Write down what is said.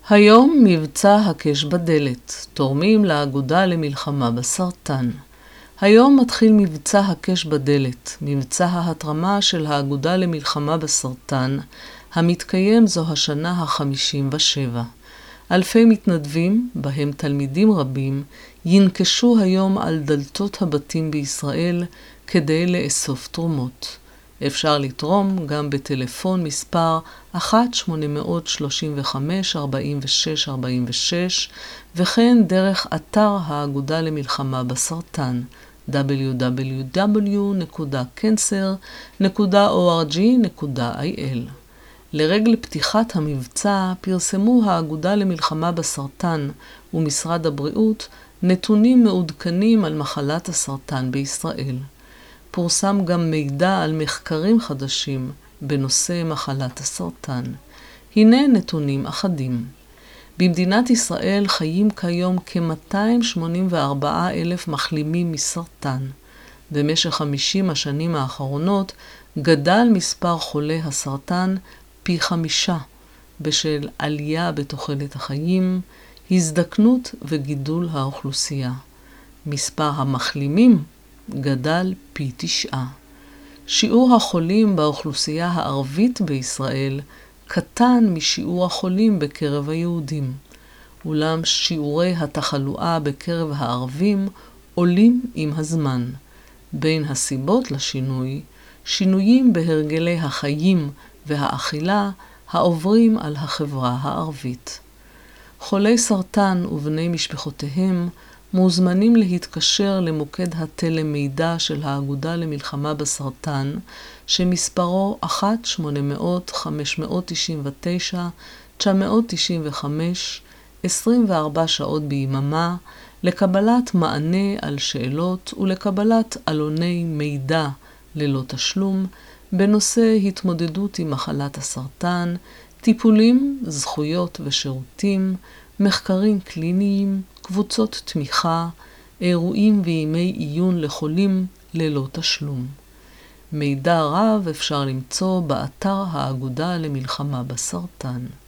היום מבצע הקש בדלת, תורמים לאגודה למלחמה בסרטן. היום מתחיל מבצע הקש בדלת, מבצע ההתרמה של האגודה למלחמה בסרטן, המתקיים זו השנה ה-57. אלפי מתנדבים, בהם תלמידים רבים, ינקשו היום על דלתות הבתים בישראל כדי לאסוף תרומות. אפשר לתרום גם בטלפון מספר 1-835-4646 וכן דרך אתר האגודה למלחמה בסרטן www.cancer.org.il. לרגל פתיחת המבצע פרסמו האגודה למלחמה בסרטן ומשרד הבריאות נתונים מעודכנים על מחלת הסרטן בישראל. פורסם גם מידע על מחקרים חדשים בנושא מחלת הסרטן. הנה נתונים אחדים. במדינת ישראל חיים כיום כ-284,000 מחלימים מסרטן. במשך 50 השנים האחרונות גדל מספר חולי הסרטן פי 5 בשל עלייה בתוחלת החיים, הזדקנות וגידול האוכלוסייה. מספר המחלימים גדל פי 9. שיעור החולים באוכלוסייה הערבית בישראל קטן משיעור החולים בקרב היהודים. אולם שיעורי התחלואה בקרב הערבים עולים עם הזמן. בין הסיבות לשינוי, שינויים בהרגלי החיים והאכילה העוברים על החברה הערבית. חולי סרטן ובני משפחותיהם מוזמנים להתקשר למוקד הטלמידע של האגודה למלחמה בסרטן, שמספרו 1-800-599-995, 24 שעות ביממה, לקבלת מענה על שאלות ולקבלת עלוני מידע ללא תשלום, בנושא התמודדות עם מחלת הסרטן, טיפולים, זכויות ושירותים, מחקרים קליניים, קבוצות תמיכה, אירועים וימי עיון לחולים ללא תשלום. מידע רב אפשר למצוא באתר האגודה למלחמה בסרטן.